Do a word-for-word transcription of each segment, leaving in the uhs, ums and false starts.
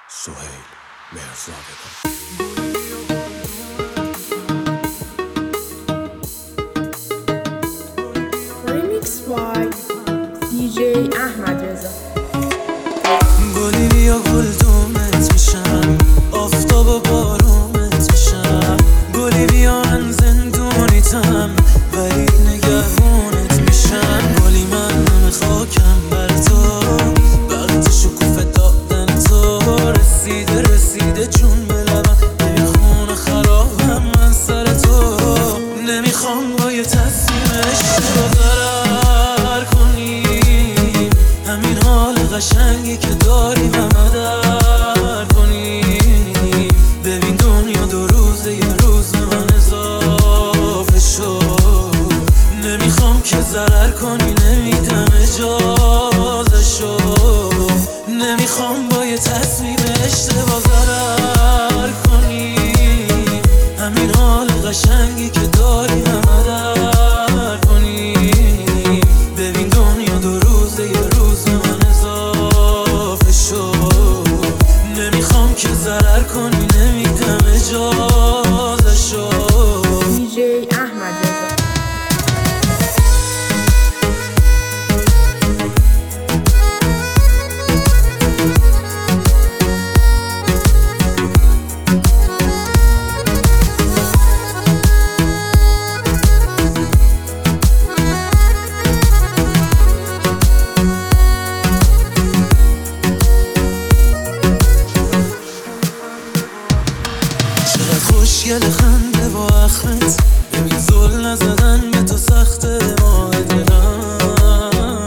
سهیل مهرزادگان. Remix by دی جی احمد رضا. گلی بیا گل دومت میشم، آفتاب و بارونت میشم. گلی بیا من زندونیتم ولی نگهبونت میشم. گلی من نم خاکم بر تو، وقت شکوفه دادن تو. رسیده رسیده جون به لبم، ببین خون خرابم من سر تو. نمیخوام با یه تصمیم اشتباه ضرر کنیم، همین حال قشنگی که داریم همه در کنیم. ببین دنیا دو روزه، یه روز به من اضافه شد. نمیخوام که ضرر کنی، نمیدم اجازه شد. نمیخوام با یه تصمیم اشتباه ضرر کنیم، همین حال قشنگی که داریم همه در کنیم. ببین دنیا دو روزه، یه روز به من اضافه شد. نمیخوام که ضرر کنی، نمیدم اجازه شد. دی جی احمد رضا. چقدر خوشگل خنده با اخمت، ببین زل نزدن به تو سخته. ماه دلم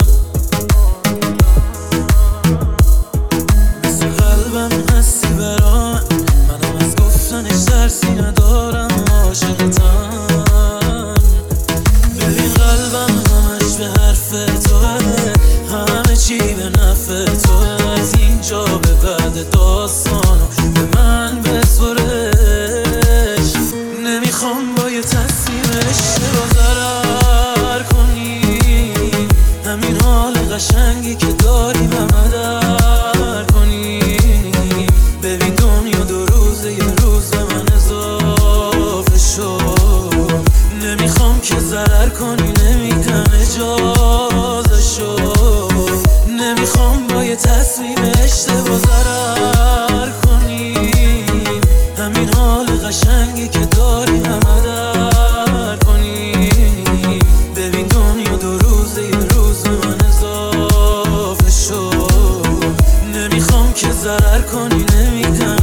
مثل قلبم هستی برا من، منم از گفتنش ترسی ندارم. عاشقتم، ببین قلبم همش به حرف توه، همه چی به نفع توه. از اینجا به بعد داستانو به من بسپرش. نمیخوام با یه تصمیم اشتباه ضرر کنیم، همین حال قشنگی که داریم همه در کنیم. ببین دنیا دو روزه، یه روز به من اضافه شد. نمیخوام که ضرر کنی، نمیدم اجازه شد. نمیخوام با یه تصمیم اشتباه ضرر کنیم، همین حال قشنگی که داریم همه در کنیم. ببین دنیا دو روزه، یه روز به من اضافه شد. نمیخوام که ضرر کنی، نمیدم